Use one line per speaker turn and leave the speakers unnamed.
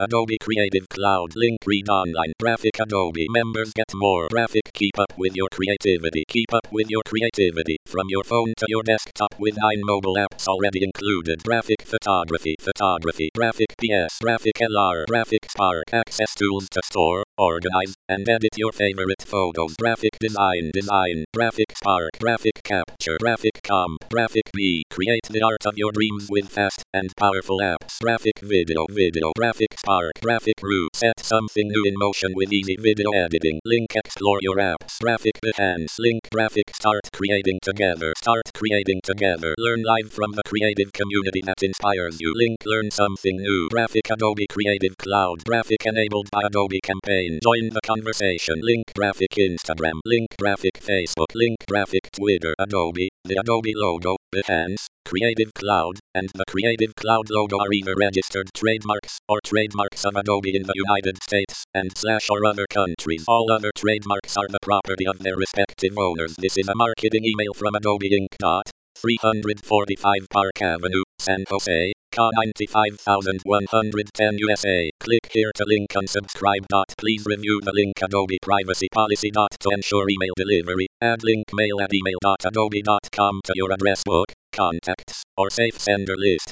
Adobe Creative Cloud link. Read online. Graphic. Adobe members get more graphic. Keep up with your creativity. Keep up with your creativity from your phone to your desktop with 9 mobile apps already included. Graphic photography. Graphic PS. Graphic LR. Graphic Spark. Access tools to store, organize, and edit your favorite photos. Graphic design. Graphic Spark. Graphic Capture. Graphic Comp. Graphic B. Create the art of your dreams with fast and powerful apps. Graphic Video. Graphic Spark. Graphic Roo. Set something new in motion with easy video editing. Link. Explore your apps. Graphic Behance. Link. Graphic Start creating together. Learn live from the creative community that inspires you. Link. Learn something new. Graphic Adobe Creative Cloud. Graphic enabled by Adobe Campaign. Join the conversation. Link. Graphic Instagram. Link. Graphic Facebook. Link. Graphic Twitter. Adobe. The Adobe logo, Behance, Creative Cloud, and the Creative Cloud logo are either registered trademarks or trademarks of Adobe in the United States and / or other countries. All other trademarks are the property of their respective owners. This is a marketing email from Adobe Inc. 345 Park Avenue, San Jose, CA 95110 USA. Click here to link unsubscribe. Please review the link. Adobe privacy policy. To ensure email delivery, add link mail at email.adobe.com to your address book, contacts, or safe sender list.